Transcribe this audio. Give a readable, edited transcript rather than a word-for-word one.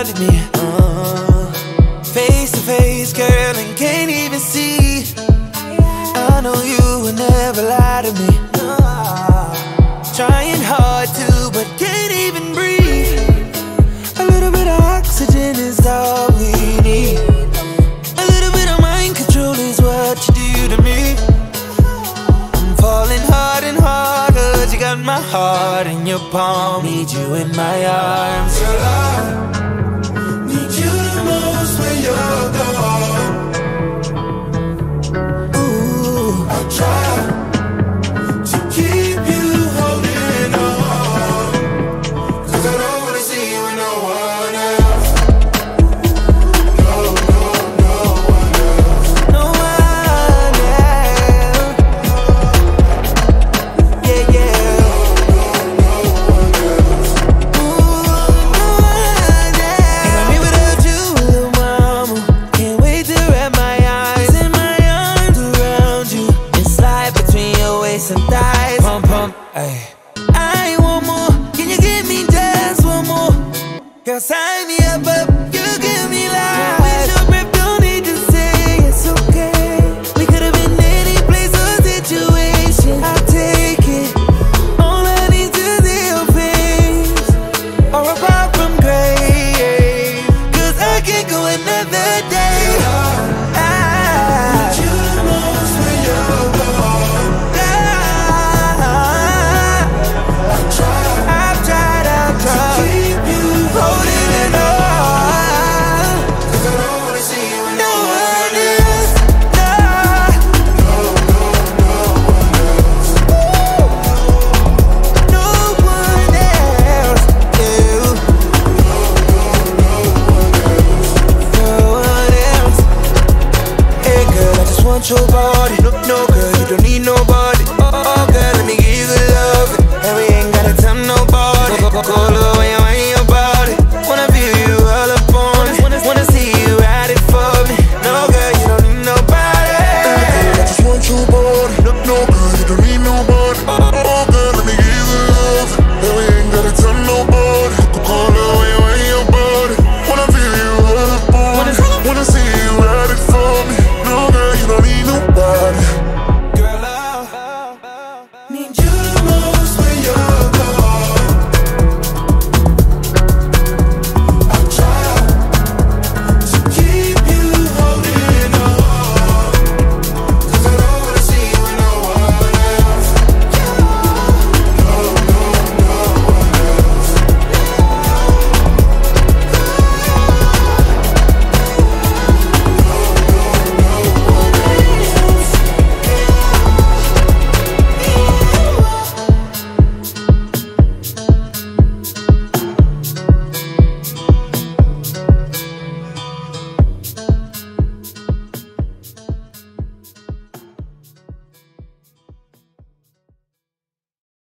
looked at me face to face, girl, and can't even see. I know you would never lie to me. Trying hard to, but can't even breathe. A little bit of oxygen is all we need. A little bit of mind control is what you do to me. I'm falling hard and hard, 'cause you got my heart in your palm. Need you in my arms. Girl, I need you the most when you're gone. Ooh, I'll try to keep you holding on, 'cause I don't wanna see you with no one else. No, no, no one else. no one else. Yeah, yeah. No, no one else. Ooh, no one else. And I'm here without you, little mama. Can't wait to wrap my eyes in my arms around you and slide between your waist and thighs. Pump, pump, ay. I want more. Can you give me just one more? Girl, sign me up, up.